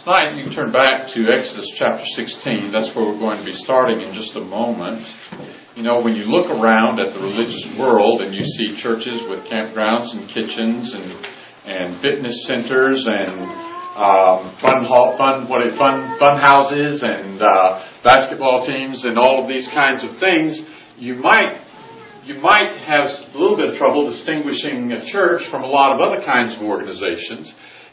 Tonight, you can turn back to Exodus chapter 16. That's where we're going to be starting in just a moment. You know, when you look around at the religious world and you see churches with campgrounds and kitchens and fitness centers and fun houses and basketball teams and all of these kinds of things, you might have a little bit of trouble distinguishing a church from a lot of other kinds of organizations,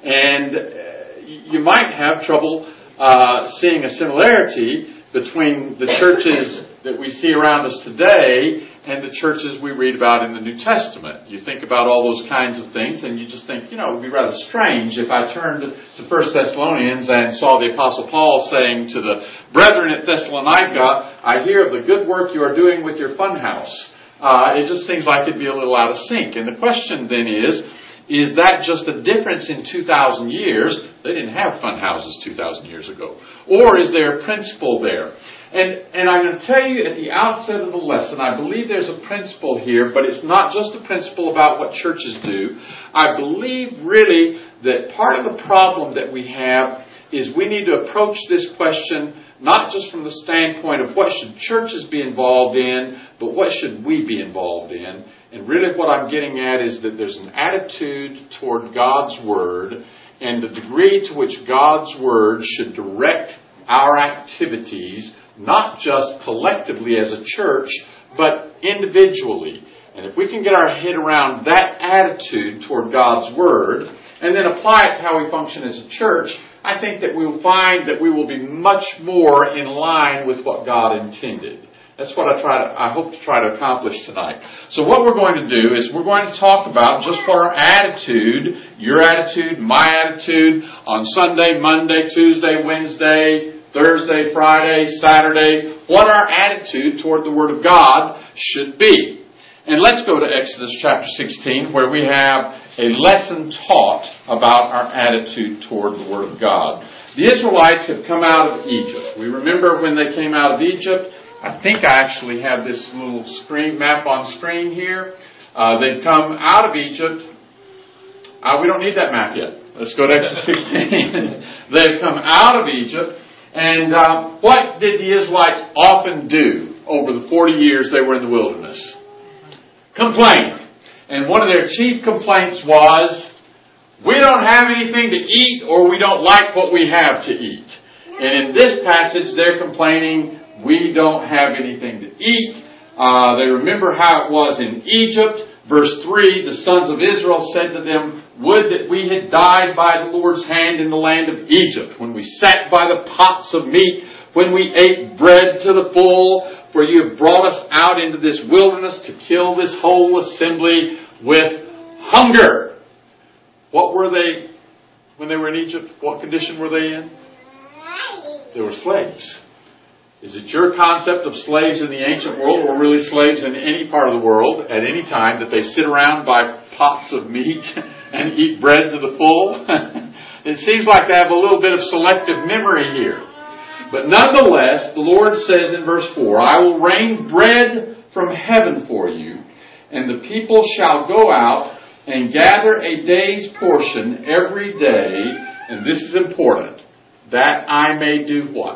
and you might have trouble seeing a similarity between the churches that we see around us today and the churches we read about in the New Testament. You think about all those kinds of things and you just think, it would be rather strange if I turned to 1 Thessalonians and saw the Apostle Paul saying to the brethren at Thessalonica, I hear of the good work you are doing with your fun house. It just seems like it'd be a little out of sync. And the question then is that just a difference in 2,000 years? They didn't have fun houses 2,000 years ago. Or is there a principle there? And I'm going to tell you at the outset of the lesson, I believe there's a principle here, but it's not just a principle about what churches do. I believe really that part of the problem that we have is we need to approach this question not just from the standpoint of what should churches be involved in, but what should we be involved in. And really what I'm getting at is that there's an attitude toward God's Word and the degree to which God's Word should direct our activities, not just collectively as a church, but individually. And if we can get our head around that attitude toward God's Word and then apply it to how we function as a church, I think that we'll find that we will be much more in line with what God intended. That's what I hope to try to accomplish tonight. So what we're going to do is we're going to talk about just what our attitude, your attitude, my attitude on Sunday, Monday, Tuesday, Wednesday, Thursday, Friday, Saturday, what our attitude toward the Word of God should be. And let's go to Exodus chapter 16 where we have a lesson taught about our attitude toward the Word of God. The Israelites have come out of Egypt. We remember when they came out of Egypt. I think I actually have this little map on screen here. They've come out of Egypt. We don't need that map yet. Let's go to Exodus 16. They've come out of Egypt. And what did the Israelites often do over the 40 years they were in the wilderness? Complain. And one of their chief complaints was, we don't have anything to eat or we don't like what we have to eat. And in this passage they're complaining, we don't have anything to eat. They remember how it was in Egypt. Verse 3, the sons of Israel said to them, would that we had died by the Lord's hand in the land of Egypt, when we sat by the pots of meat, when we ate bread to the full, for you have brought us out into this wilderness to kill this whole assembly with hunger. What were they when they were in Egypt? What condition were they in? They were slaves. Is it your concept of slaves in the ancient world, or really slaves in any part of the world at any time, that they sit around by pots of meat and eat bread to the full? It seems like they have a little bit of selective memory here. But nonetheless, the Lord says in verse 4, I will rain bread from heaven for you, and the people shall go out and gather a day's portion every day, and this is important, that I may do what?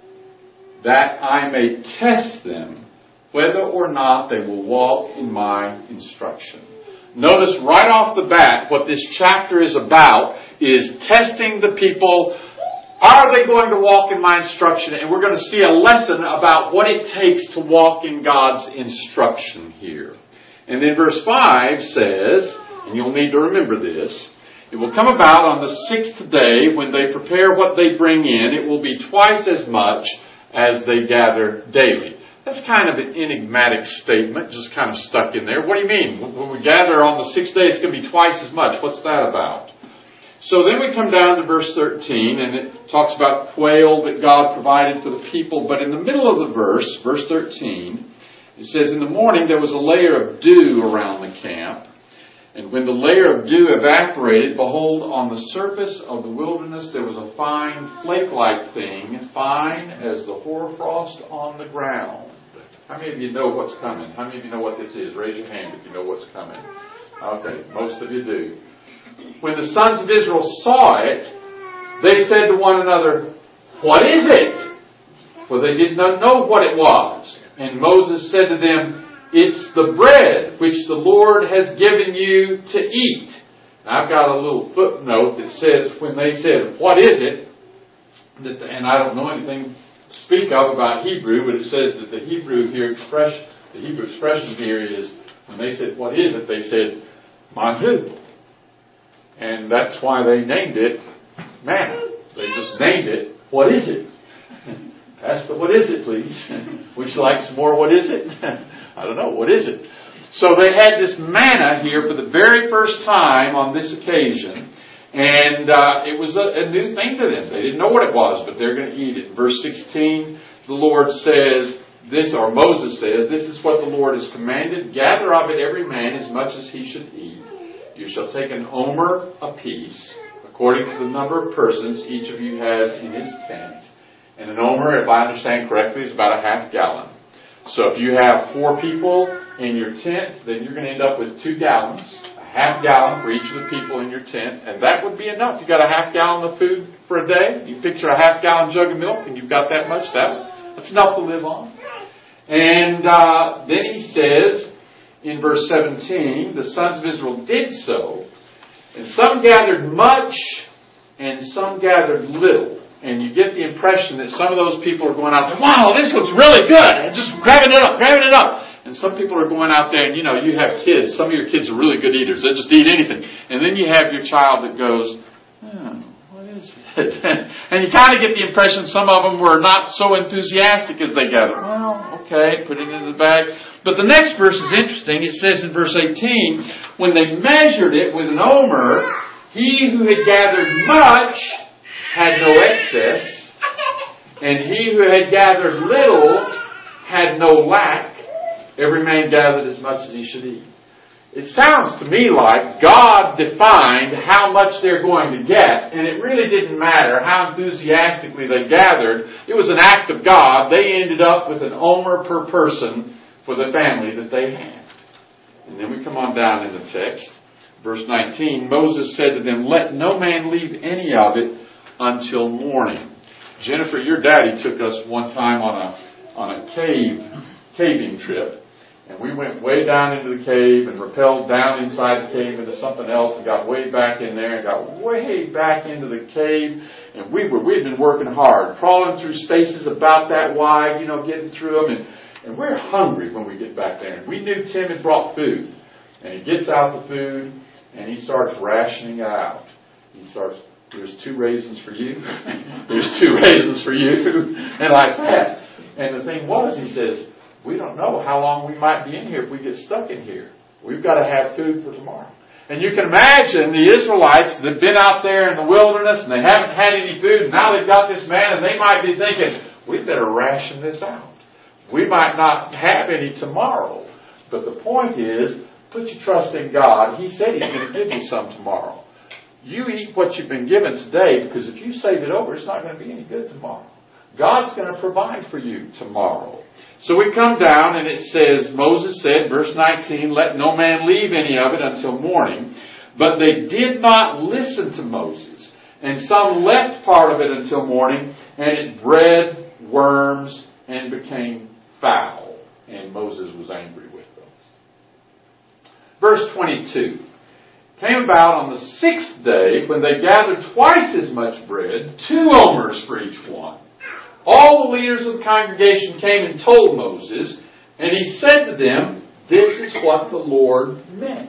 That I may test them, whether or not they will walk in my instruction. Notice right off the bat, what this chapter is about is testing the people. Are they going to walk in my instruction? And we're going to see a lesson about what it takes to walk in God's instruction here. And then verse 5 says, and you'll need to remember this, it will come about on the 6th day when they prepare what they bring in. It will be twice as much as they gather daily. That's kind of an enigmatic statement, just kind of stuck in there. What do you mean? When we gather on the 6th day, it's going to be twice as much. What's that about? So then we come down to verse 13, and it talks about quail that God provided for the people. But in the middle of the verse 13, it says, in the morning there was a layer of dew around the camp. And when the layer of dew evaporated, behold, on the surface of the wilderness there was a fine flake-like thing, fine as the hoarfrost on the ground. How many of you know what's coming? How many of you know what this is? Raise your hand if you know what's coming. Okay, most of you do. When the sons of Israel saw it, They said to one another, "What is it?" For they did not know what it was. And Moses said to them, "It's the bread which the Lord has given you to eat." Now, I've got a little footnote that says when they said, "What is it?" and I don't know anything to speak of about Hebrew, but it says that the Hebrew expression here is when they said, "What is it?" they said, "Manhu." And that's why they named it manna. They just named it, "What is it?" Ask the "what is it," please. Would you like some more "what is it"? I don't know. What is it? So they had this manna here for the very first time on this occasion. And it was a new thing to them. They didn't know what it was, but they're going to eat it. Verse 16, the Lord says this, or Moses says, "This is what the Lord has commanded. Gather of it every man as much as he should eat. You shall take an omer apiece, according to the number of persons each of you has in his tent." And an omer, if I understand correctly, is about a half gallon. So if you have 4 people in your tent, then you're going to end up with 2 gallons. A half gallon for each of the people in your tent. And that would be enough. You got a half gallon of food for a day. You picture a half gallon jug of milk and you've got that much. That's enough to live on. And then he says in verse 17, the sons of Israel did so. And some gathered much and some gathered little. And you get the impression that some of those people are going out there, "Wow, this looks really good. And just grabbing it up. And some people are going out there and, you have kids. Some of your kids are really good eaters. They just eat anything. And then you have your child that goes, "What is it?" And you kind of get the impression some of them were not so enthusiastic as they gathered. "Well, okay, put it in the bag." But the next verse is interesting. It says in verse 18, when they measured it with an omer, he who had gathered much had no excess, and he who had gathered little had no lack. Every man gathered as much as he should eat. It sounds to me like God defined how much they're going to get, and it really didn't matter how enthusiastically they gathered. It was an act of God. They ended up with an omer per person for the family that they had. And then we come on down in the text. Verse 19, Moses said to them, "Let no man leave any of it until morning." Jennifer, your daddy took us one time on a caving trip. And we went way down into the cave and rappelled down inside the cave into something else and got way back in there and got way back into the cave. And we'd been working hard, crawling through spaces about that wide, getting through them. And we're hungry when we get back there. And we knew Tim had brought food. And he gets out the food and he starts rationing it out. He starts, "There's 2 raisins for you. There's 2 raisins for you." And like that. And the thing was, he says, "We don't know how long we might be in here if we get stuck in here. We've got to have food for tomorrow." And you can imagine the Israelites that have been out there in the wilderness and they haven't had any food, and now they've got this manna, and they might be thinking, "We better ration this out. We might not have any tomorrow." But the point is, put your trust in God. He said He's going to give you some tomorrow. You eat what you've been given today, because if you save it over, it's not going to be any good tomorrow. God's going to provide for you tomorrow. So we come down and it says, Moses said, verse 19, "Let no man leave any of it until morning." But they did not listen to Moses. And some left part of it until morning, and it bred worms and became foul. And Moses was angry with them. Verse 22. "Came about on the 6th day, when they gathered twice as much bread, 2 omers for each one. All the leaders of the congregation came and told Moses, and he said to them, 'This is what the Lord meant.'"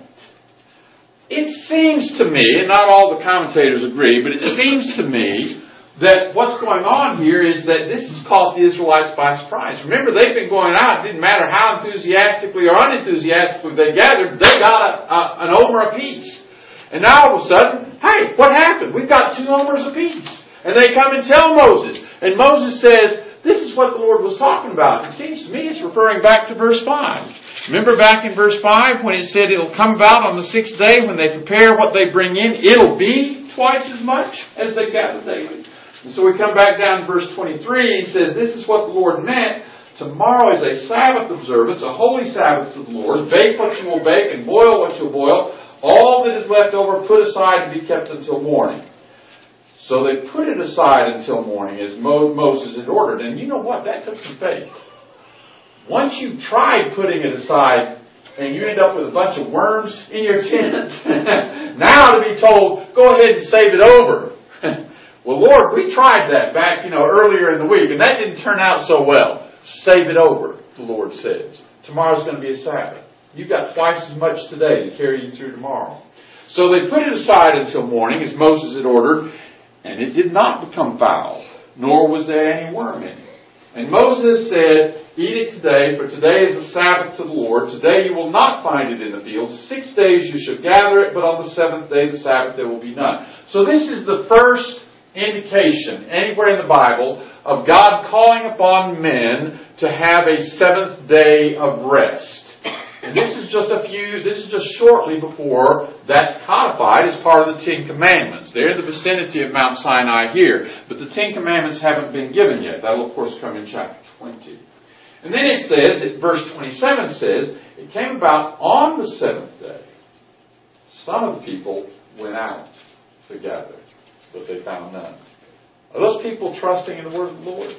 It seems to me, and not all the commentators agree, but it seems to me that what's going on here is that this has caught the Israelites by surprise. Remember, they've been going out. It didn't matter how enthusiastically or unenthusiastically they gathered. They got an omer apiece. And now all of a sudden, hey, what happened? We've got 2 omers apiece. And they come and tell Moses. And Moses says, this is what the Lord was talking about. It seems to me it's referring back to verse 5. Remember back in verse 5 when it said it'll come about on the 6th day when they prepare what they bring in, it'll be twice as much as they gather daily. And so we come back down to verse 23. He says, "This is what the Lord meant. Tomorrow is a Sabbath observance, a holy Sabbath to the Lord. Bake what you will bake and boil what you will boil. All that is left over put aside to be kept until morning." So they put it aside until morning as Moses had ordered. And you know what? That took some faith. Once you've tried putting it aside and you end up with a bunch of worms in your tent, now to be told, go ahead and save it over. Well, Lord, we tried that back, earlier in the week, and that didn't turn out so well. Save it over, the Lord says. Tomorrow's going to be a Sabbath. You've got twice as much today to carry you through tomorrow. So they put it aside until morning, as Moses had ordered, and it did not become foul, nor was there any worm in it. And Moses said, eat it today, for today is a Sabbath to the Lord. Today you will not find it in the field. 6 days you shall gather it, but on the seventh day, the Sabbath, there will be none. So this is the first indication anywhere in the Bible of God calling upon men to have a seventh day of rest. And this is just shortly before that's codified as part of the Ten Commandments. They're in the vicinity of Mount Sinai here. But the Ten Commandments haven't been given yet. That will, of course, come in chapter 20. And then it says, verse 27 says, it came about on the seventh day. Some of the people went out to gather, but they found none. Are those people trusting in the word of the Lord?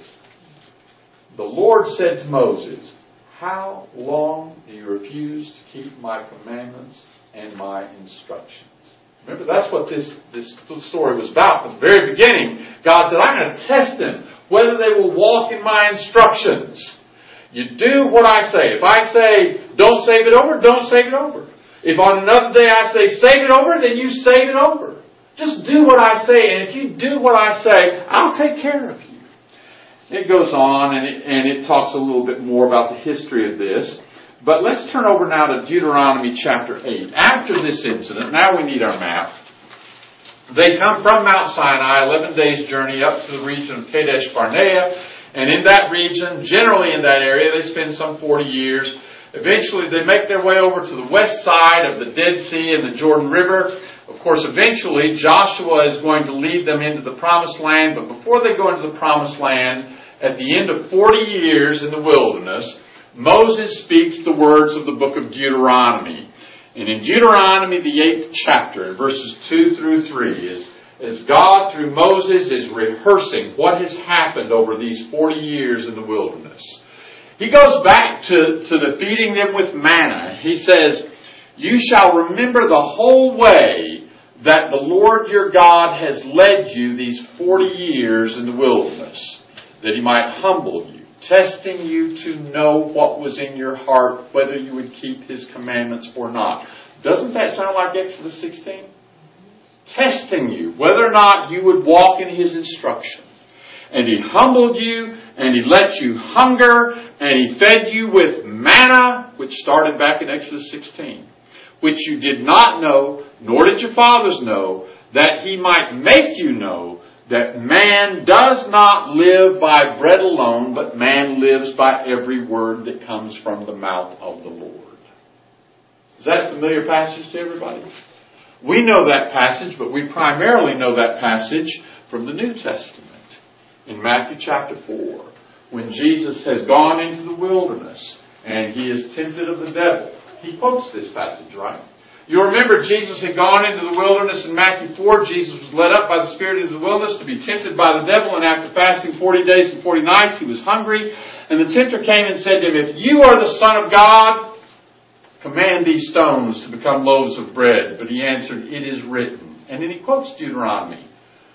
The Lord said to Moses, how long do you refuse to keep my commandments and my instructions? Remember, that's what this story was about. From the very beginning, God said, I'm going to test them, whether they will walk in my instructions. You do what I say. If I say, don't save it over, don't save it over. If on another day I say, save it over, then you save it over. Just do what I say, and if you do what I say, I'll take care of you. It goes on, and it talks a little bit more about the history of this. But let's turn over now to Deuteronomy chapter 8. After this incident, now we need our map. They come from Mount Sinai, 11 days' journey up to the region of Kadesh Barnea. And in that region, generally in that area, they spend some 40 years. Eventually, they make their way over to the west side of the Dead Sea and the Jordan River. Of course, eventually, Joshua is going to lead them into the Promised Land. But before they go into the Promised Land, at the end of 40 years in the wilderness, Moses speaks the words of the book of Deuteronomy. And in Deuteronomy, the 8th chapter, verses 2 through 3, as God, through Moses, is rehearsing what has happened over these 40 years in the wilderness. He goes back to the feeding them with manna. He says, you shall remember the whole way that the Lord your God has led you these 40 years in the wilderness, that He might humble you, testing you to know what was in your heart, whether you would keep His commandments or not. Doesn't that sound like Exodus 16? Testing you, whether or not you would walk in His instruction. And He humbled you, and He let you hunger, and He fed you with manna, which started back in Exodus 16, which you did not know, nor did your fathers know, that He might make you know that man does not live by bread alone, but man lives by every word that comes from the mouth of the Lord. Is that a familiar passage to everybody? We know that passage, but we primarily know that passage from the New Testament. In Matthew chapter 4, when Jesus has gone into the wilderness and He is tempted of the devil. He quotes this passage, right? You remember Jesus had gone into the wilderness in Matthew 4. Jesus was led up by the Spirit into the wilderness to be tempted by the devil. And after fasting 40 days and 40 nights, He was hungry. And the tempter came and said to Him, if you are the Son of God, command these stones to become loaves of bread. But He answered, it is written. And then He quotes Deuteronomy.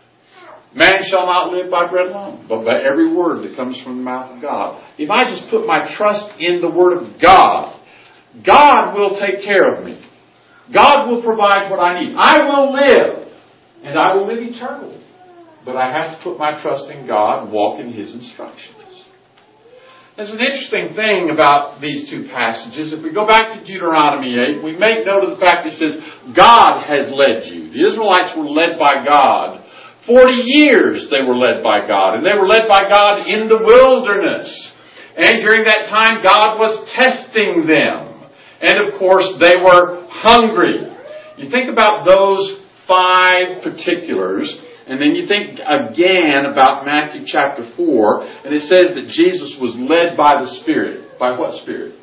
Man shall not live by bread alone, but by every word that comes from the mouth of God. If I just put my trust in the Word of God, God will take care of me. God will provide what I need. I will live, and I will live eternally. But I have to put my trust in God and walk in His instructions. There's an interesting thing about these two passages. If we go back to Deuteronomy 8, we make note of the fact that it says, God has led you. The Israelites were led by God. 40 years they were led by God, and they were led by God in the wilderness. And during that time, God was testing them. And of course, they were hungry. You think about those 5 particulars, and then you think again about Matthew chapter 4, and it says that Jesus was led by the Spirit. By what Spirit?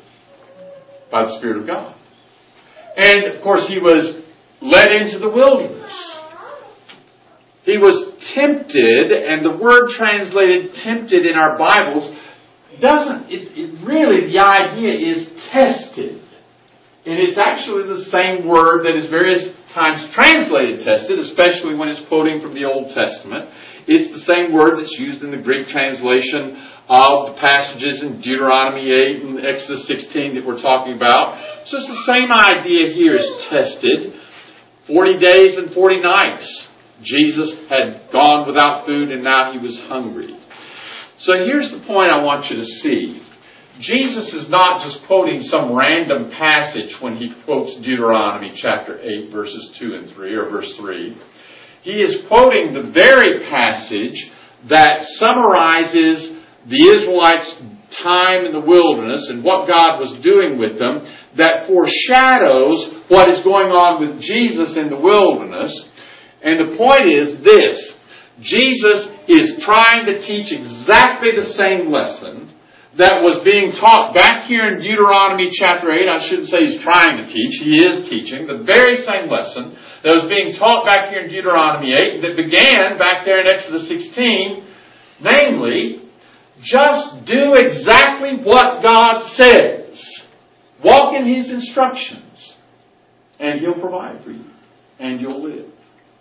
By the Spirit of God. And of course, He was led into the wilderness. He was tempted, and the word translated tempted in our Bibles really, the idea is tested. And it's actually the same word that is various times translated tested, especially when it's quoting from the Old Testament. It's the same word that's used in the Greek translation of the passages in Deuteronomy 8 and Exodus 16 that we're talking about. So it's the same idea here as tested. 40 days and 40 nights. Jesus had gone without food and now he was hungry. So here's the point I want you to see. Jesus is not just quoting some random passage when he quotes Deuteronomy chapter 8 verses 2 and 3 or verse 3. He is quoting the very passage that summarizes the Israelites' time in the wilderness and what God was doing with them, that foreshadows what is going on with Jesus in the wilderness. And the point is this: Jesus is trying to teach exactly the same lesson that was being taught back here in Deuteronomy chapter 8. I shouldn't say he's trying to teach. He is teaching the very same lesson that was being taught back here in Deuteronomy 8 that began back there in Exodus 16. Namely, just do exactly what God says. Walk in His instructions. And He'll provide for you. And you'll live.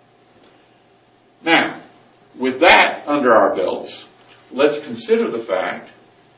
Now, with that under our belts, let's consider the fact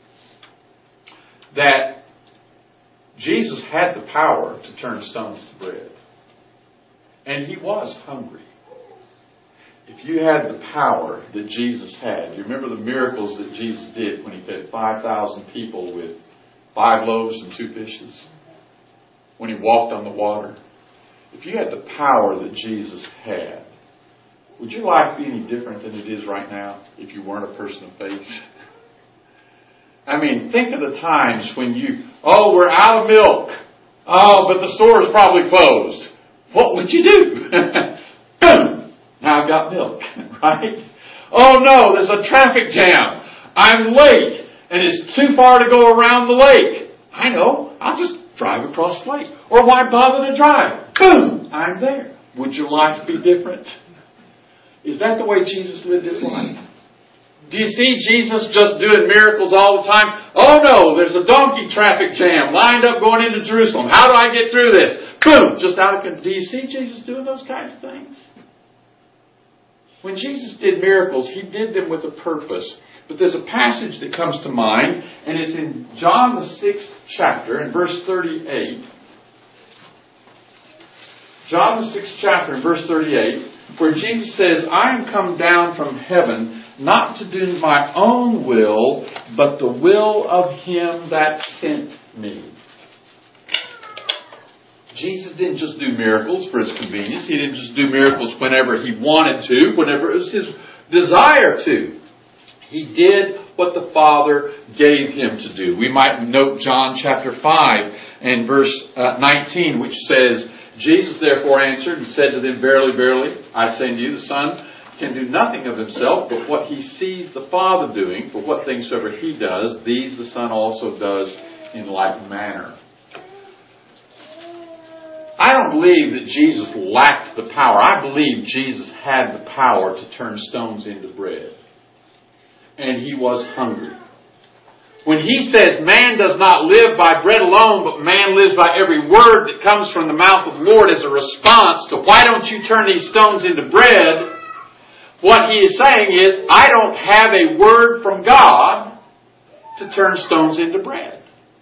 that Jesus had the power to turn stones to bread. And He was hungry. If you had the power that Jesus had, you remember the miracles that Jesus did when He fed 5,000 people with 5 loaves and 2 fishes? When He walked on the water? If you had the power that Jesus had, would your life be any different than it is right now if you weren't a person of faith? I mean, think of the times when we're out of milk. Oh, but the store is probably closed. What would you do? Boom! Now I've got milk, right? Oh no, there's a traffic jam. I'm late, and it's too far to go around the lake. I know, I'll just drive across the lake. Or why bother to drive? Boom! I'm there. Would your life be different? Is that the way Jesus lived His life? Do you see Jesus just doing miracles all the time? Oh no, there's a donkey traffic jam lined up going into Jerusalem. How do I get through this? Boom! Just out of control. Do you see Jesus doing those kinds of things? When Jesus did miracles, He did them with a purpose. But there's a passage that comes to mind, and it's in John the 6th chapter, in verse 38. John the 6th chapter, in verse 38, where Jesus says, I am come down from heaven, not to do my own will, but the will of Him that sent me. Jesus didn't just do miracles for His convenience. He didn't just do miracles whenever He wanted to, whenever it was His desire to. He did what the Father gave Him to do. We might note John chapter 5 and verse 19, which says, Jesus therefore answered and said to them, Verily, verily, I say unto you, the Son can do nothing of Himself, but what He sees the Father doing, for what things soever He does, these the Son also does in like manner. I don't believe that Jesus lacked the power. I believe Jesus had the power to turn stones into bread. And He was hungry. When He says man does not live by bread alone, but man lives by every word that comes from the mouth of the Lord as a response to why don't you turn these stones into bread, what He is saying is, I don't have a word from God to turn stones into bread.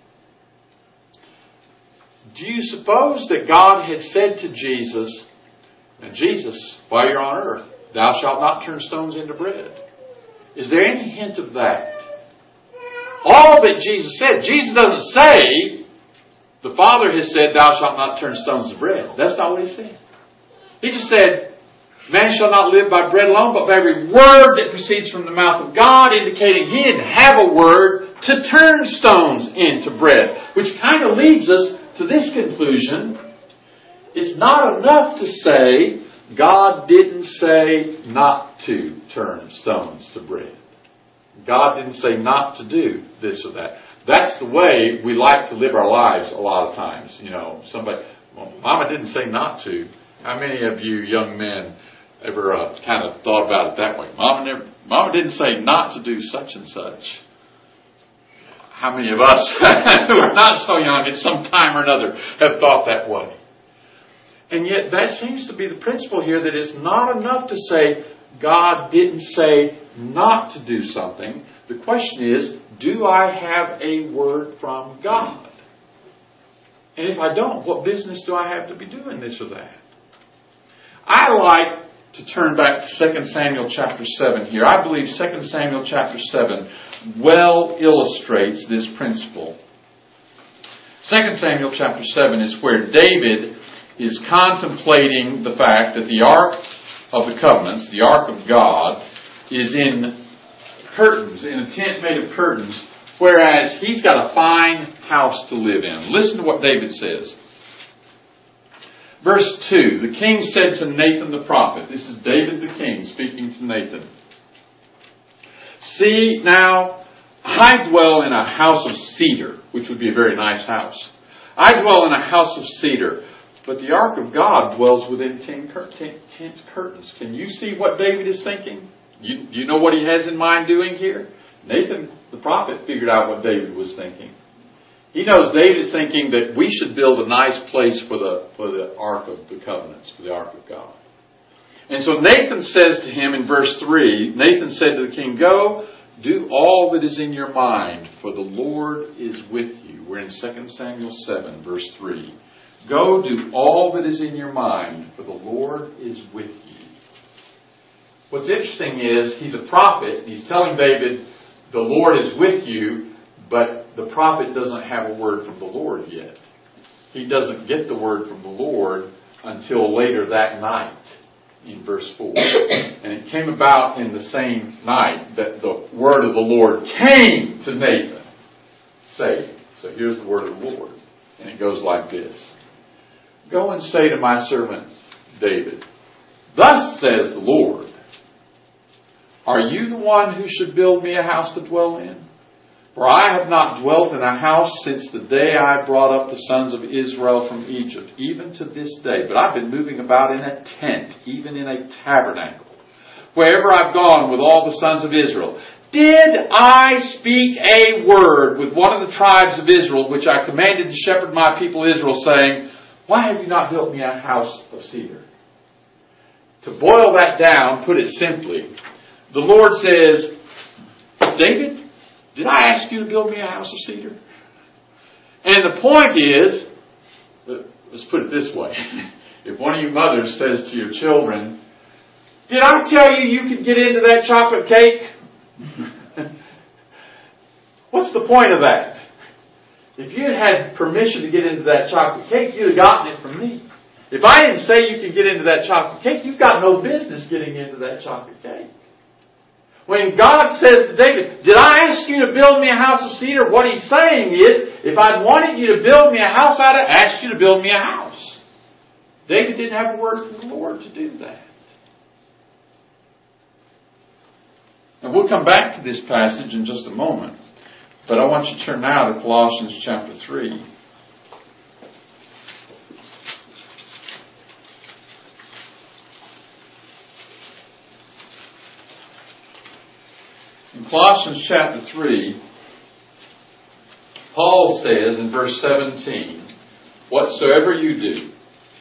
Do you suppose that God had said to Jesus, and Jesus, while you're on earth, thou shalt not turn stones into bread? Is there any hint of that? All that Jesus said, Jesus doesn't say, the Father has said, thou shalt not turn stones to bread. That's not what He said. He just said, man shall not live by bread alone, but by every word that proceeds from the mouth of God, indicating He didn't have a word to turn stones into bread. Which kind of leads us to this conclusion. It's not enough to say, God didn't say not to turn stones to bread. God didn't say not to do this or that. That's the way we like to live our lives a lot of times. You know, somebody, well, Mama didn't say not to. How many of you young men ever kind of thought about it that way? Mama didn't say not to do such and such. How many of us who are not so young at some time or another have thought that way? And yet that seems to be the principle here, that it's not enough to say God didn't say not to do something. The question is, do I have a word from God? And if I don't, what business do I have to be doing this or that? I like to turn back to 2 Samuel chapter 7 here. I believe 2 Samuel chapter 7 well illustrates this principle. 2 Samuel chapter 7 is where David is contemplating the fact that the Ark of the Covenants, the Ark of God, is in curtains, in a tent made of curtains, whereas he's got a fine house to live in. Listen to what David says. Verse 2, the king said to Nathan the prophet, this is David the king speaking to Nathan, "See, now, I dwell in a house of cedar," which would be a very nice house. "I dwell in a house of cedar, but the ark of God dwells within tent curtains." Can you see what David is thinking? You know what he has in mind doing here? Nathan the prophet figured out what David was thinking. He knows David is thinking that we should build a nice place for the Ark of the Covenants, for the Ark of God. And so Nathan says to him in verse 3, Nathan said to the king, "Go, do all that is in your mind, for the Lord is with you." We're in 2 Samuel 7, verse 3. "Go, do all that is in your mind, for the Lord is with you." What's interesting is, he's a prophet. He's telling David, the Lord is with you, but the prophet doesn't have a word from the Lord yet. He doesn't get the word from the Lord until later that night, in verse 4. "And it came about in the same night that the word of the Lord came to Nathan, saying," so here's the word of the Lord. And it goes like this. "Go and say to my servant David, thus says the Lord, are you the one who should build me a house to dwell in? For I have not dwelt in a house since the day I brought up the sons of Israel from Egypt, even to this day. But I've been moving about in a tent, even in a tabernacle, wherever I've gone with all the sons of Israel. Did I speak a word with one of the tribes of Israel, which I commanded to shepherd my people Israel, saying, why have you not built me a house of cedar?" To boil that down, put it simply, the Lord says, "David, did I ask you to build me a house of cedar?" And the point is, let's put it this way. If one of you mothers says to your children, "Did I tell you you could get into that chocolate cake?" What's the point of that? If you had permission to get into that chocolate cake, you'd have gotten it from me. If I didn't say you could get into that chocolate cake, you've got no business getting into that chocolate cake. When God says to David, "Did I ask you to build me a house of cedar?" what he's saying is, if I'd wanted you to build me a house, I'd have asked you to build me a house. David didn't have a word from the Lord to do that. And we'll come back to this passage in just a moment. But I want you to turn now to Colossians chapter 3. In Colossians chapter 3, Paul says in verse 17, whatsoever you do,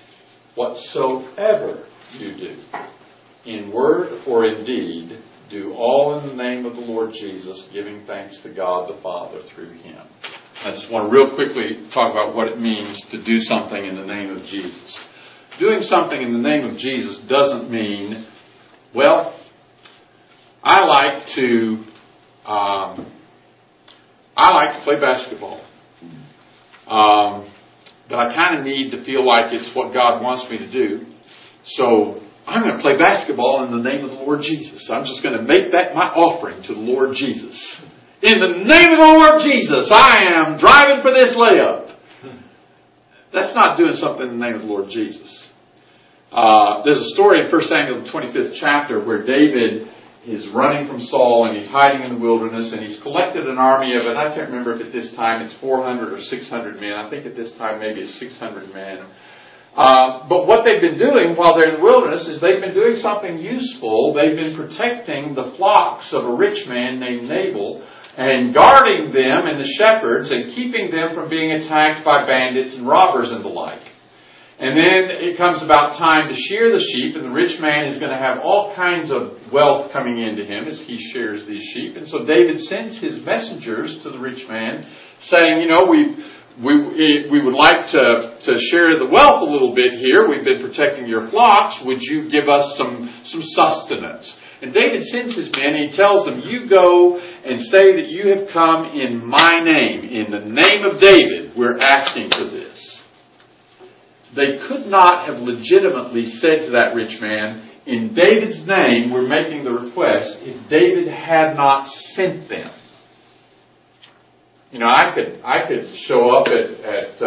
in word or in deed, do all in the name of the Lord Jesus, giving thanks to God the Father through Him. I just want to real quickly talk about what it means to do something in the name of Jesus. Doing something in the name of Jesus doesn't mean, well, I like to play basketball. But I kind of need to feel like it's what God wants me to do. So I'm going to play basketball in the name of the Lord Jesus. I'm just going to make that my offering to the Lord Jesus. In the name of the Lord Jesus, I am driving for this layup. That's not doing something in the name of the Lord Jesus. There's a story in 1 Samuel, the 25th chapter, where David is running from Saul and he's hiding in the wilderness and he's collected an army of, and I can't remember if at this time it's 400 or 600 men. I think at this time maybe it's 600 men. But what they've been doing while they're in the wilderness is they've been doing something useful. They've been protecting the flocks of a rich man named Nabal and guarding them and the shepherds and keeping them from being attacked by bandits and robbers and the like. And then it comes about time to shear the sheep, and the rich man is going to have all kinds of wealth coming into him as he shears these sheep. And so David sends his messengers to the rich man saying, we would like to share the wealth a little bit here. We've been protecting your flocks. Would you give us some sustenance? And David sends his men and he tells them, you go and say that you have come in my name. In the name of David, we're asking for this. They could not have legitimately said to that rich man, in David's name, we're making the request, if David had not sent them. I could show up at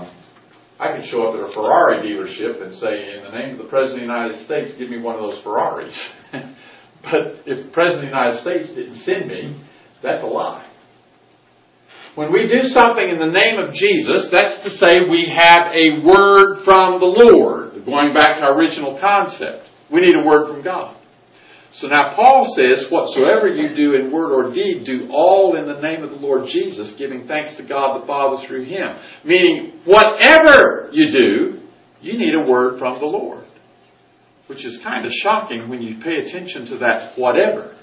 a Ferrari dealership and say, in the name of the President of the United States, give me one of those Ferraris. But if the President of the United States didn't send me, that's a lie. When we do something in the name of Jesus, that's to say we have a word from the Lord. Going back to our original concept, we need a word from God. So now Paul says, whatsoever you do in word or deed, do all in the name of the Lord Jesus, giving thanks to God the Father through Him. Meaning, whatever you do, you need a word from the Lord. Which is kind of shocking when you pay attention to that whatever.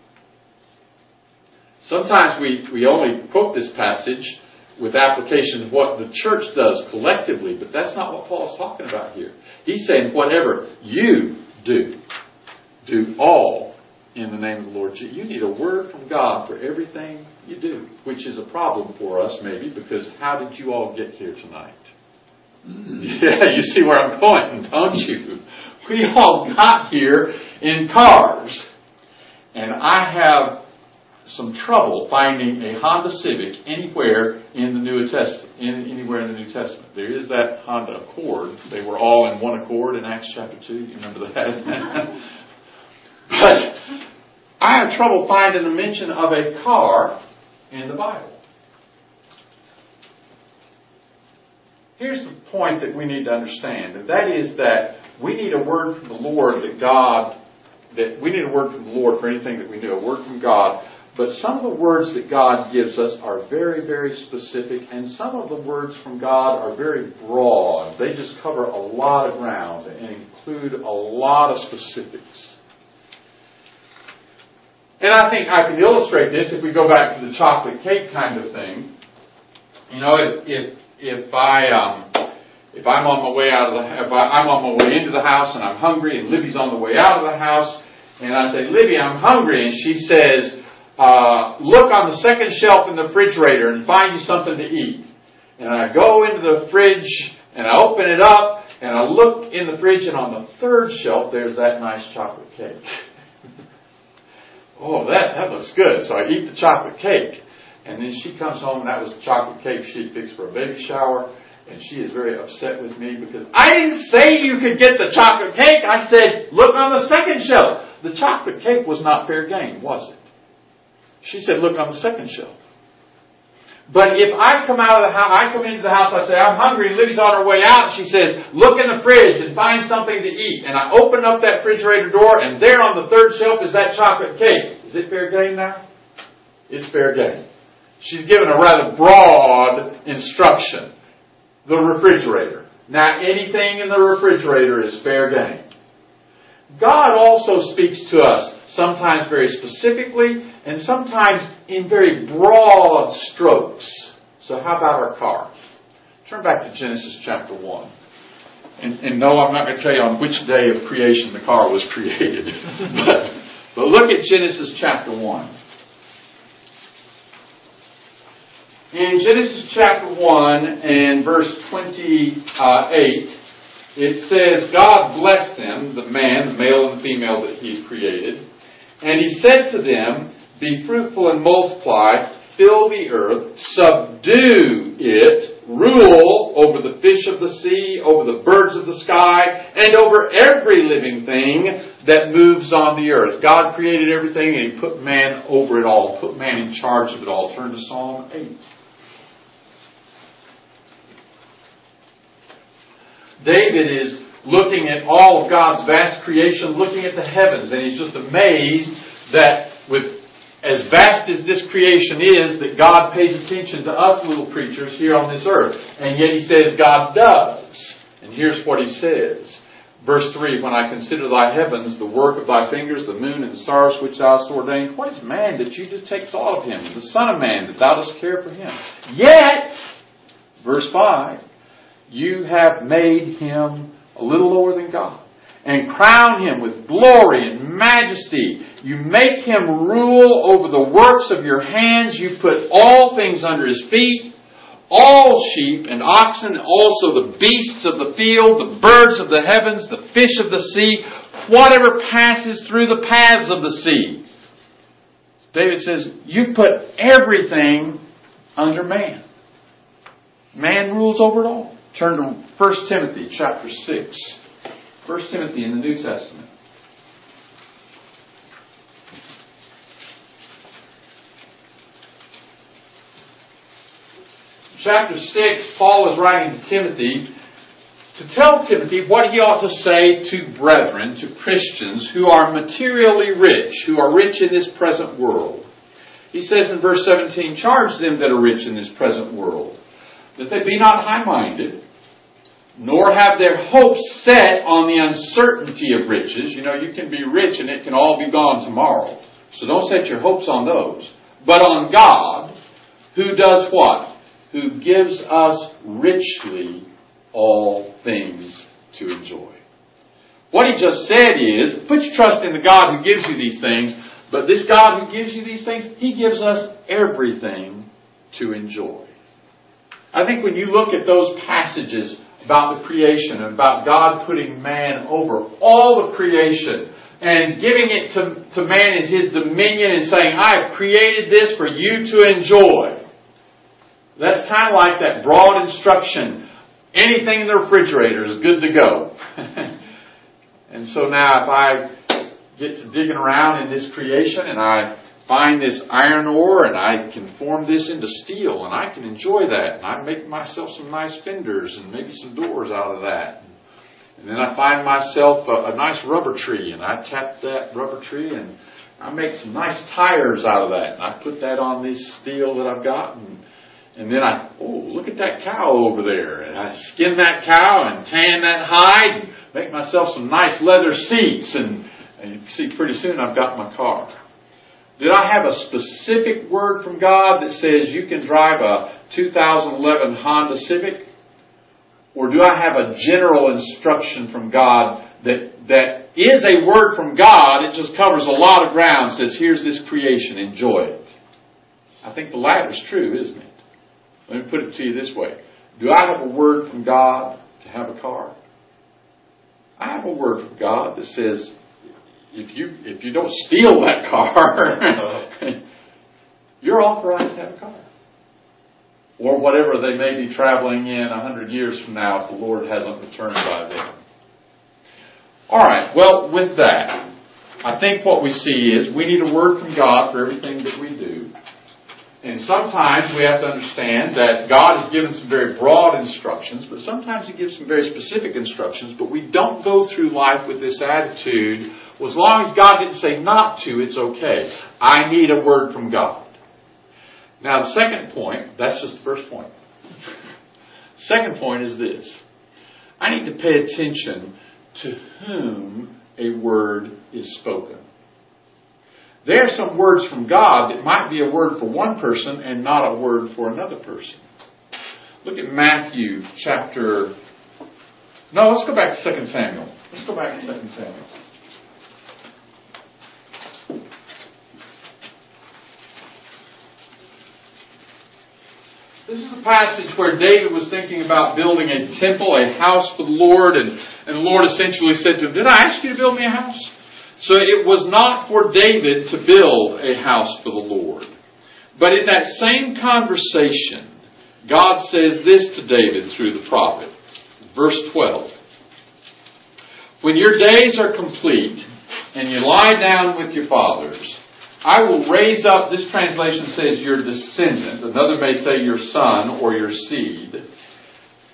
Sometimes we only quote this passage with application of what the church does collectively, but that's not what Paul's talking about here. He's saying whatever you do, do all in the name of the Lord Jesus. You need a word from God for everything you do, which is a problem for us maybe, because how did you all get here tonight? Yeah, you see where I'm going, don't you? We all got here in cars. And I have some trouble finding a Honda Civic anywhere in the New Testament. Anywhere in the New Testament. There is that Honda Accord. They were all in one accord in Acts chapter 2. You remember that? But I have trouble finding a mention of a car in the Bible. Here's the point that we need to understand, and that is that we need a word from the Lord we need a word from the Lord for anything that we do, a word from God. But some of the words that God gives us are very, very specific, and some of the words from God are very broad. They just cover a lot of ground and include a lot of specifics. And I think I can illustrate this if we go back to the chocolate cake kind of thing. If I'm on my way I'm on my way into the house and I'm hungry, and Libby's on the way out of the house, and I say, Libby, I'm hungry, and she says, look on the second shelf in the refrigerator and find you something to eat. And I go into the fridge and I open it up and I look in the fridge, and on the third shelf there's that nice chocolate cake. Oh, that looks good. So I eat the chocolate cake. And then she comes home, and that was the chocolate cake she had fixed for a baby shower. And she is very upset with me because I didn't say you could get the chocolate cake. I said, look on the second shelf. The chocolate cake was not fair game, was it? She said, look on the second shelf. But if I come out of the house, I come into the house, I say, I'm hungry, and Libby's on her way out. She says, look in the fridge and find something to eat. And I open up that refrigerator door, and there on the third shelf is that chocolate cake. Is it fair game now? It's fair game. She's given a rather broad instruction. The refrigerator. Now, anything in the refrigerator is fair game. God also speaks to us, sometimes very specifically, and sometimes in very broad strokes. So how about our car? Turn back to Genesis chapter 1. And no, I'm not going to tell you on which day of creation the car was created. but look at Genesis chapter 1. In Genesis chapter 1 and verse 28, it says, God blessed them, the man, the male and the female that He created. And He said to them, be fruitful and multiply, fill the earth, subdue it, rule over the fish of the sea, over the birds of the sky, and over every living thing that moves on the earth. God created everything, and He put man over it all, put man in charge of it all. Turn to Psalm 8. David is looking at all of God's vast creation, looking at the heavens, and he's just amazed that with as vast as this creation is, that God pays attention to us little creatures here on this earth. And yet he says God does. And here's what he says. Verse 3, when I consider thy heavens, the work of thy fingers, the moon and the stars which thou hast ordained, what is man that you do take thought of him? The son of man that thou dost care for him? Yet, verse 5, you have made him a little lower than God, and crown him with glory and majesty. You make him rule over the works of your hands. You put all things under his feet, all sheep and oxen, also the beasts of the field, the birds of the heavens, the fish of the sea, whatever passes through the paths of the sea. David says, you put everything under man. Man rules over it all. Turn to 1 Timothy chapter 6. 1 Timothy in the New Testament. Chapter 6, Paul is writing to Timothy to tell Timothy what he ought to say to brethren, to Christians who are materially rich, who are rich in this present world. He says in verse 17, charge them that are rich in this present world, that they be not high-minded, nor have their hopes set on the uncertainty of riches. You know, you can be rich and it can all be gone tomorrow. So don't set your hopes on those. But on God, who does what? Who gives us richly all things to enjoy. What he just said is, put your trust in the God who gives you these things, but this God who gives you these things, he gives us everything to enjoy. I think when you look at those passages about the creation, about God putting man over all of creation and giving it to man as his dominion and saying, I have created this for you to enjoy. That's kind of like that broad instruction. Anything in the refrigerator is good to go. And so now if I get to digging around in this creation and I find this iron ore and I can form this into steel and I can enjoy that and I make myself some nice fenders and maybe some doors out of that. And then I find myself a nice rubber tree and I tap that rubber tree and I make some nice tires out of that and I put that on this steel that I've got and then look at that cow over there. And I skin that cow and tan that hide and make myself some nice leather seats. And you see, pretty soon I've got my car. Did I have a specific word from God that says you can drive a 2011 Honda Civic? Or do I have a general instruction from God that is a word from God? It just covers a lot of ground. Says, here's this creation. Enjoy it. I think the latter is true, isn't it? Let me put it to you this way. Do I have a word from God to have a car? I have a word from God that says, if you don't steal that car, you're authorized to have a car. Or whatever they may be traveling in 100 years from now if the Lord hasn't returned by then. Alright, well, with that, I think what we see is we need a word from God for everything that we do. And sometimes we have to understand that God has given some very broad instructions, but sometimes He gives some very specific instructions, but we don't go through life with this attitude, well, as long as God didn't say not to, it's okay. I need a word from God. Now the second point, that's just the first point. Second point is this. I need to pay attention to whom a word is spoken. There are some words from God that might be a word for one person and not a word for another person. Look at Matthew chapter... No, let's go back to 2 Samuel. Let's go back to 2 Samuel. This is a passage where David was thinking about building a temple, a house for the Lord, and the Lord essentially said to him, did I ask you to build me a house? So it was not for David to build a house for the Lord. But in that same conversation, God says this to David through the prophet. Verse 12. When your days are complete and you lie down with your fathers, I will raise up, this translation says your descendant, another may say your son or your seed.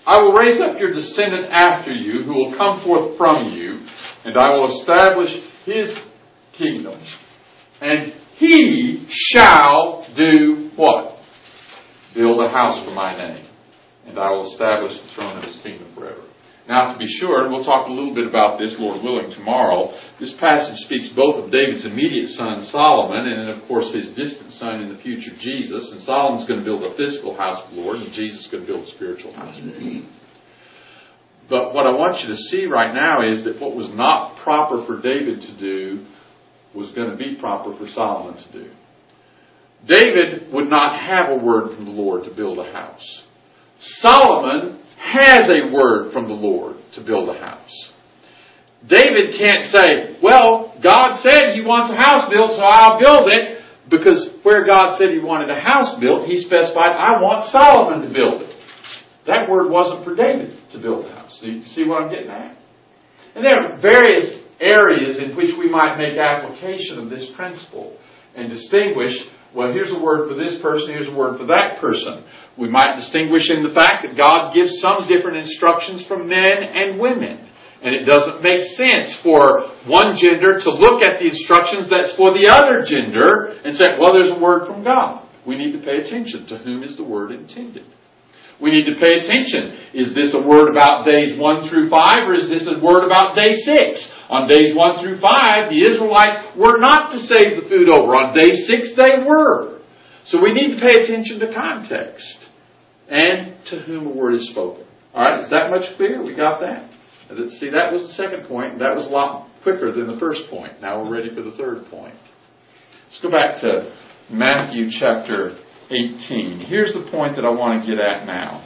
I will raise up your descendant after you, who will come forth from you, and I will establish his kingdom. And he shall do what? Build a house for my name, and I will establish the throne of his kingdom forever. Now, to be sure, and we'll talk a little bit about this, Lord willing, tomorrow, this passage speaks both of David's immediate son, Solomon, and then, of course, his distant son in the future, Jesus. And Solomon's going to build a physical house for the Lord, and Jesus is going to build a spiritual house for the Lord. But what I want you to see right now is that what was not proper for David to do was going to be proper for Solomon to do. David would not have a word from the Lord to build a house. Solomon has a word from the Lord to build a house. David can't say, well, God said He wants a house built, so I'll build it. Because where God said He wanted a house built, He specified, I want Solomon to build it. That word wasn't for David to build a house. See what I'm getting at? And there are various areas in which we might make application of this principle and distinguish, well, here's a word for this person, here's a word for that person. We might distinguish in the fact that God gives some different instructions for men and women. And it doesn't make sense for one gender to look at the instructions that's for the other gender and say, well, there's a word from God. We need to pay attention to whom is the word intended. We need to pay attention. Is this a word about days 1 through 5 or is this a word about day 6? On days 1 through 5, the Israelites were not to save the food over. On day 6, they were. So we need to pay attention to context and to whom a word is spoken. Alright, is that much clear? We got that? See, that was the second point, and that was a lot quicker than the first point. Now we're ready for the third point. Let's go back to Matthew chapter 18. Here's the point that I want to get at now.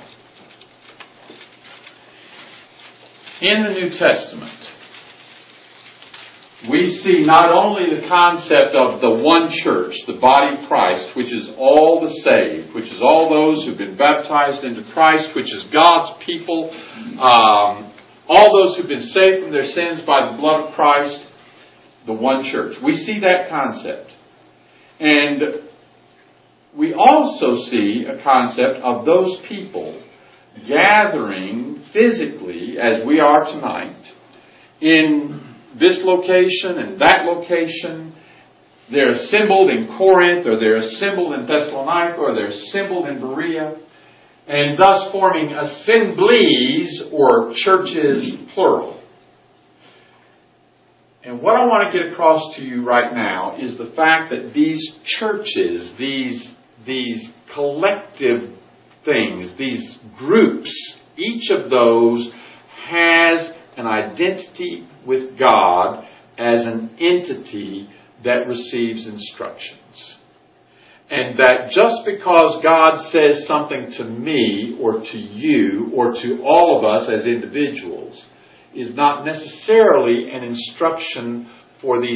In the New Testament, we see not only the concept of the one church, the body of Christ, which is all the saved, which is all those who've been baptized into Christ, which is God's people, all those who've been saved from their sins by the blood of Christ, the one church. We see that concept. And we also see a concept of those people gathering physically, as we are tonight, in this location and that location. They're assembled in Corinth, or they're assembled in Thessalonica, or they're assembled in Berea, and thus forming assemblies or churches, plural. And what I want to get across to you right now is the fact that these churches, these collective things, these groups, each of those has an identity with God as an entity that receives instructions. And that just because God says something to me or to you or to all of us as individuals is not necessarily an instruction for the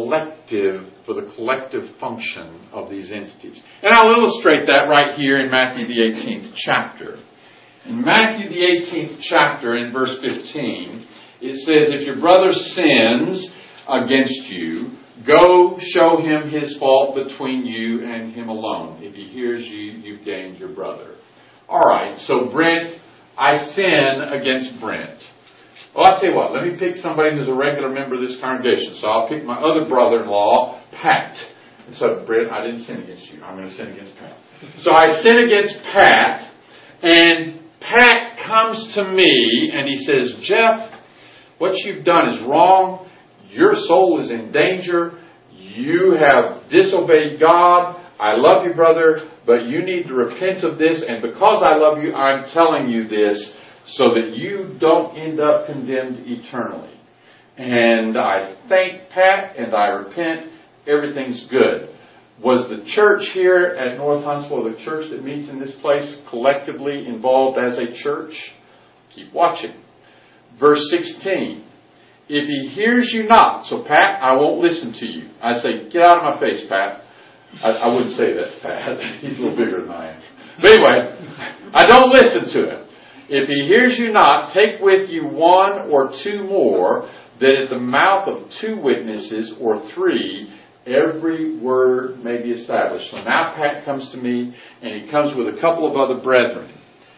collective function of these entities. And I'll illustrate that right here in Matthew the 18th chapter. In Matthew the 18th chapter, in verse 15, it says, if your brother sins against you, go show him his fault between you and him alone. If he hears you, you've gained your brother. Alright, so Brent, I sin against Brent. Well, I'll tell you what, let me pick somebody who's a regular member of this congregation. So I'll pick my other brother-in-law, Pat. And so, Brent, I didn't sin against you. I'm going to sin against Pat. So I sin against Pat, and Pat comes to me and he says, Jeff, what you've done is wrong. Your soul is in danger. You have disobeyed God. I love you, brother, but you need to repent of this. And because I love you, I'm telling you this so that you don't end up condemned eternally. And I thank Pat and I repent. Everything's good. Was the church here at North Huntsville, the church that meets in this place, collectively involved as a church? Keep watching. Verse 16. If he hears you not, so Pat, I won't listen to you. I say, get out of my face, Pat. I wouldn't say that to Pat. He's a little bigger than I am. But anyway, I don't listen to him. If he hears you not, take with you 1 or 2 more, that at the mouth of 2 witnesses or 3, every word may be established. So now Pat comes to me, and he comes with a couple of other brethren.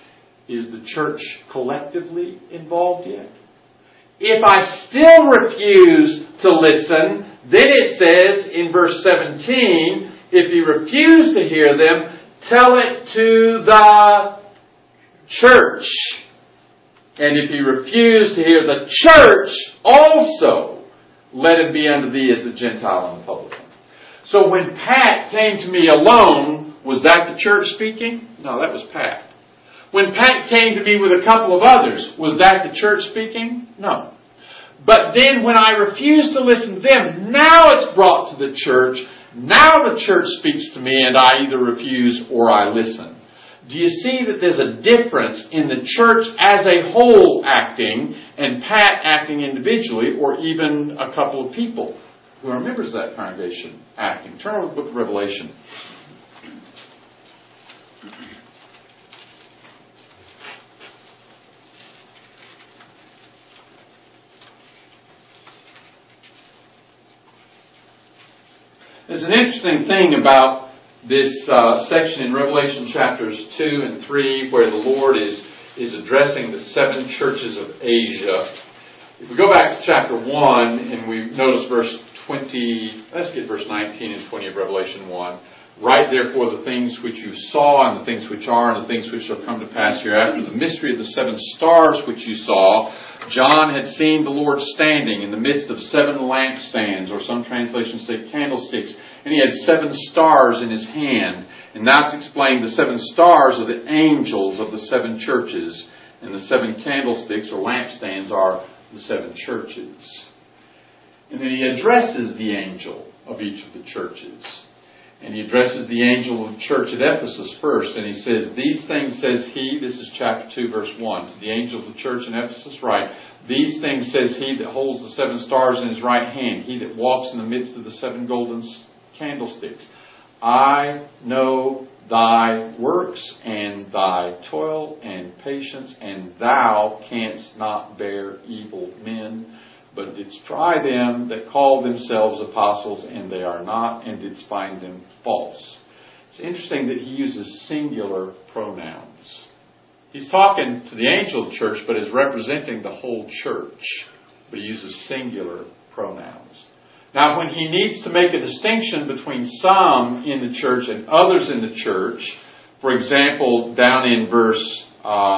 Is the church collectively involved yet? If I still refuse to listen, then it says in verse 17, if you refuse to hear them, tell it to the church. And if you refuse to hear the church also, let him be unto thee as the Gentile and the publican. So when Pat came to me alone, was that the church speaking? No, that was Pat. When Pat came to me with a couple of others, was that the church speaking? No. But then when I refused to listen to them, now it's brought to the church. Now the church speaks to me and I either refuse or I listen. Do you see that there's a difference in the church as a whole acting and Pat acting individually, or even a couple of people who are members of that congregation acting? Turn over to the book of Revelation. There's an interesting thing about this section in Revelation chapters 2 and 3 where the Lord is addressing the 7 churches of Asia. If we go back to chapter 1 and we notice verse 20, let's get verse 19 and 20 of Revelation 1. Write therefore the things which you saw and the things which are and the things which shall come to pass hereafter. The mystery of the 7 stars which you saw. John had seen the Lord standing in the midst of 7 lampstands, or some translations say candlesticks, and he had 7 stars in his hand. And that's explained the 7 stars are the angels of the 7 churches, and the 7 candlesticks or lampstands are the 7 churches. And then he addresses the angel of each of the churches. And he addresses the angel of the church at Ephesus first. And he says, these things says he, this is chapter 2, verse 1. The angel of the church in Ephesus write, these things says he that holds the 7 stars in his right hand, he that walks in the midst of the 7 golden candlesticks. I know thy works and thy toil and patience, and thou canst not bear evil men, but didst try them that call themselves apostles, and they are not, and didst find them false. It's interesting that he uses singular pronouns. He's talking to the angel of the church, but is representing the whole church. But he uses singular pronouns. Now, when he needs to make a distinction between some in the church and others in the church, for example, down in verse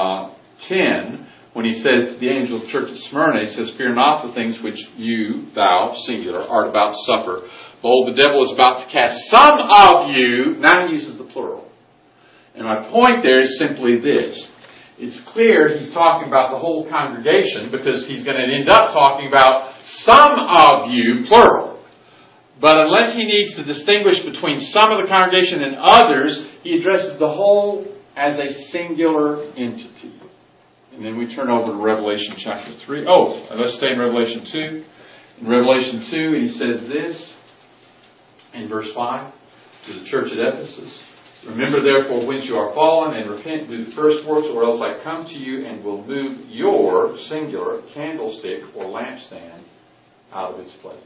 10, when he says to the angel of the church at Smyrna, he says, fear not the things which you, thou, singular, art about to suffer. Behold, the devil is about to cast some of you. Now he uses the plural. And my point there is simply this. It's clear he's talking about the whole congregation because he's going to end up talking about some of you, plural. But unless he needs to distinguish between some of the congregation and others, he addresses the whole as a singular entity. And then we turn over to Revelation chapter 3. Let's stay in Revelation 2. In Revelation 2, he says this in verse 5 to the church at Ephesus. Remember therefore whence you are fallen, and repent, do the first works, or else I come to you and will move your, singular, candlestick or lampstand out of its place.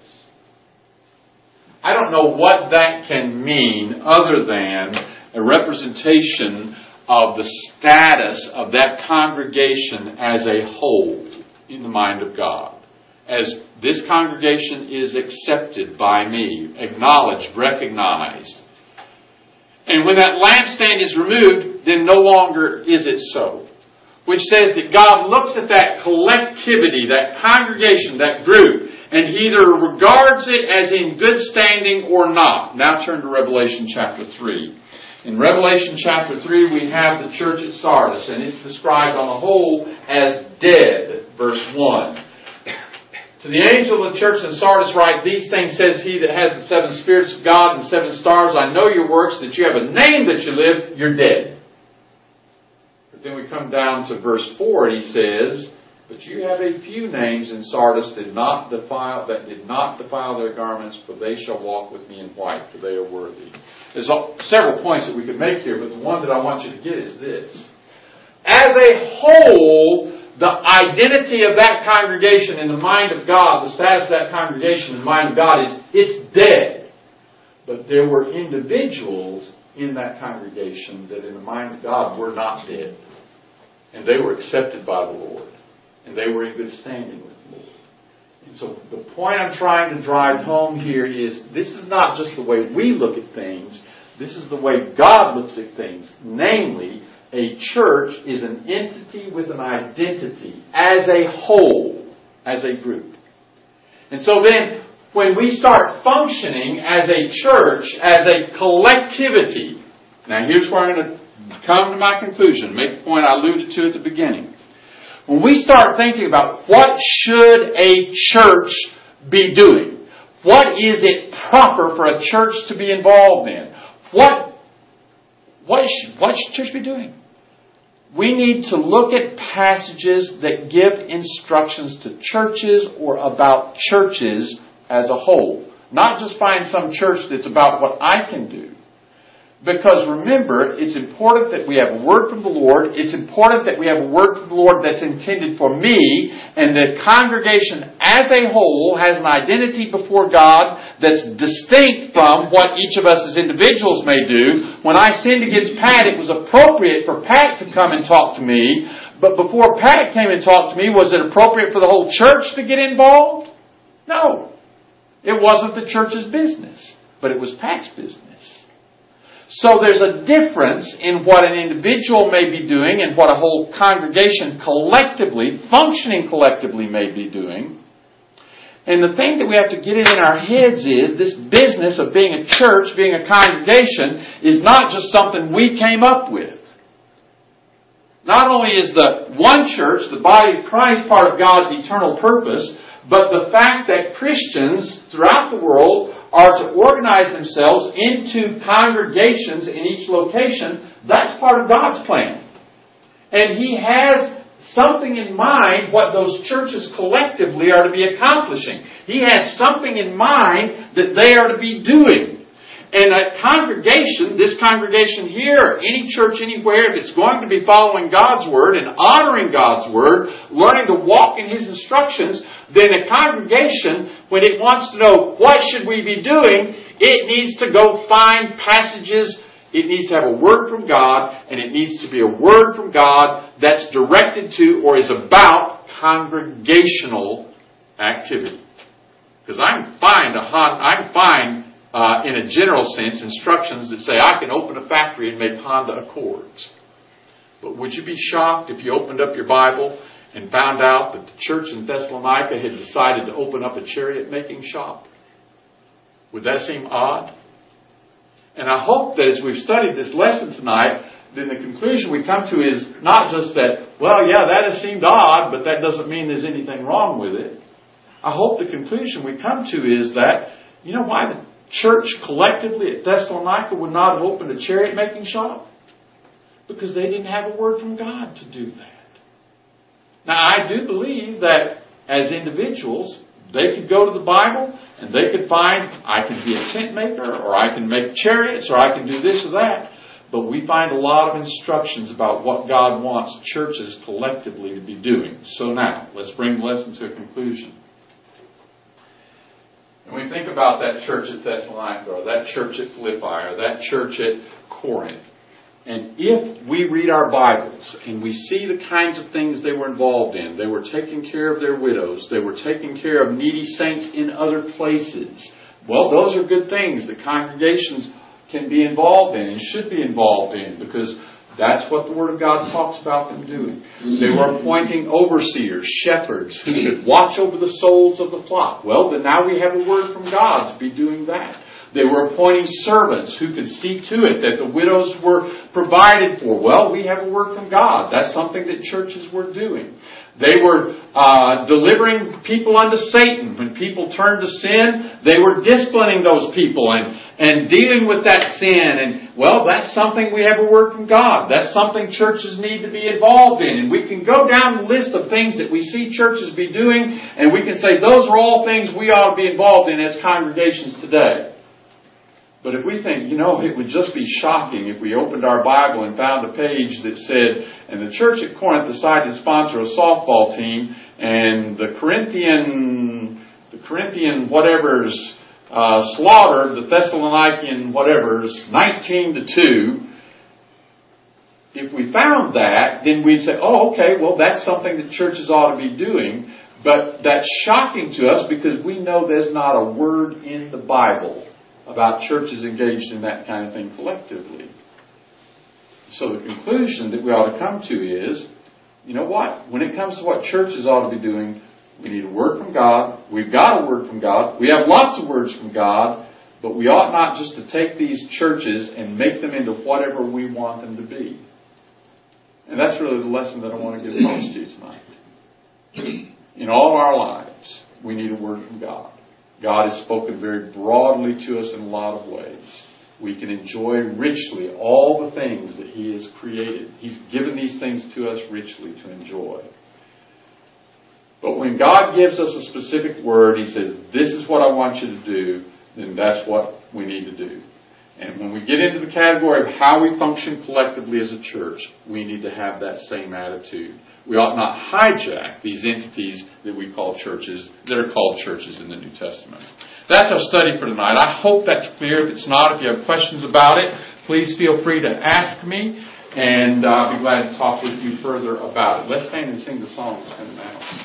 I don't know what that can mean other than a representation of the status of that congregation as a whole in the mind of God. As this congregation is accepted by me, acknowledged, recognized. And when that lampstand is removed, then no longer is it so. Which says that God looks at that collectivity, that congregation, that group, and He either regards it as in good standing or not. Now turn to Revelation chapter 3. In Revelation chapter 3 we have the church at Sardis, and it's described on the whole as dead, verse 1. To the angel of the church in Sardis write, these things says he that has the 7 spirits of God and 7 stars. I know your works, that you have a name that you live, you're dead. But then we come down to verse 4 and he says, but you have a few names in Sardis that did not defile their garments, for they shall walk with me in white, for they are worthy. There's several points that we could make here, but the one that I want you to get is this. As a whole, the identity of that congregation in the mind of God, the status of that congregation in the mind of God is, it's dead. But there were individuals in that congregation that in the mind of God were not dead. And they were accepted by the Lord. And they were in good standing with the Lord. And so the point I'm trying to drive home here is this is not just the way we look at things. This is the way God looks at things. Namely, a church is an entity with an identity as a whole, as a group. And so then, when we start functioning as a church, as a collectivity, now here's where I'm going to come to my conclusion, make the point I alluded to at the beginning. When we start thinking about what should a church be doing, what is it proper for a church to be involved in, what should church be doing? We need to look at passages that give instructions to churches or about churches as a whole. Not just find some church that's about what I can do. Because remember, it's important that we have a word from the Lord. It's important that we have a word from the Lord that's intended for me. And the congregation as a whole has an identity before God that's distinct from what each of us as individuals may do. When I sinned against Pat, it was appropriate for Pat to come and talk to me. But before Pat came and talked to me, was it appropriate for the whole church to get involved? No. It wasn't the church's business. But it was Pat's business. So there's a difference in what an individual may be doing and what a whole congregation collectively, functioning collectively, may be doing. And the thing that we have to get it in our heads is this business of being a church, being a congregation, is not just something we came up with. Not only is the one church, the body of Christ, part of God's eternal purpose, but the fact that Christians throughout the world are to organize themselves into congregations in each location, that's part of God's plan. And He has something in mind what those churches collectively are to be accomplishing. He has something in mind that they are to be doing. And a congregation, this congregation here, or any church anywhere, if it's going to be following God's Word and honoring God's Word, learning to walk in His instructions, then a congregation, when it wants to know what should we be doing, it needs to go find passages. It needs to have a Word from God, and it needs to be a Word from God that's directed to or is about congregational activity. Because I can find in a general sense, instructions that say, I can open a factory and make Honda Accords. But would you be shocked if you opened up your Bible and found out that the church in Thessalonica had decided to open up a chariot-making shop? Would that seem odd? And I hope that as we've studied this lesson tonight, then the conclusion we come to is not just that, well, yeah, that has seemed odd, but that doesn't mean there's anything wrong with it. I hope the conclusion we come to is that, you know why the church collectively at Thessalonica would not have opened a chariot-making shop? Because they didn't have a word from God to do that. Now, I do believe that as individuals, they could go to the Bible and they could find, I can be a tent maker, or I can make chariots, or I can do this or that. But we find a lot of instructions about what God wants churches collectively to be doing. So now, let's bring the lesson to a conclusion. When we think about that church at Thessalonica, or that church at Philippi, or that church at Corinth, and if we read our Bibles and we see the kinds of things they were involved in, they were taking care of their widows, they were taking care of needy saints in other places. Well, those are good things that congregations can be involved in and should be involved in, because that's what the Word of God talks about them doing. They were appointing overseers, shepherds, who could watch over the souls of the flock. Well, then now we have a word from God to be doing that. They were appointing servants who could see to it that the widows were provided for. Well, we have a word from God. That's something that churches were doing. They were delivering people unto Satan. When people turned to sin, they were disciplining those people and dealing with that sin. And, well, that's something we have a word from God. That's something churches need to be involved in. And we can go down the list of things that we see churches be doing, and we can say those are all things we ought to be involved in as congregations today. But if we think, it would just be shocking if we opened our Bible and found a page that said, and the church at Corinth decided to sponsor a softball team, and the Corinthian whatever's slaughtered the Thessalonican whatever's 19-2. if we found that, then we'd say, oh, okay, well, that's something that churches ought to be doing. But that's shocking to us because we know there's not a word in the Bible about churches engaged in that kind of thing collectively. So the conclusion that we ought to come to is, you know what? When it comes to what churches ought to be doing, we need a word from God. We've got a word from God. We have lots of words from God. But we ought not just to take these churches and make them into whatever we want them to be. And that's really the lesson that I want to give across to you tonight. In all our lives, we need a word from God. God has spoken very broadly to us in a lot of ways. We can enjoy richly all the things that He has created. He's given these things to us richly to enjoy. But when God gives us a specific word, He says, this is what I want you to do, then that's what we need to do. And when we get into the category of how we function collectively as a church, we need to have that same attitude. We ought not hijack these entities that we call churches, that are called churches in the New Testament. That's our study for tonight. I hope that's clear. If it's not, if you have questions about it, please feel free to ask me, and I'll be glad to talk with you further about it. Let's stand and sing the song that's coming out.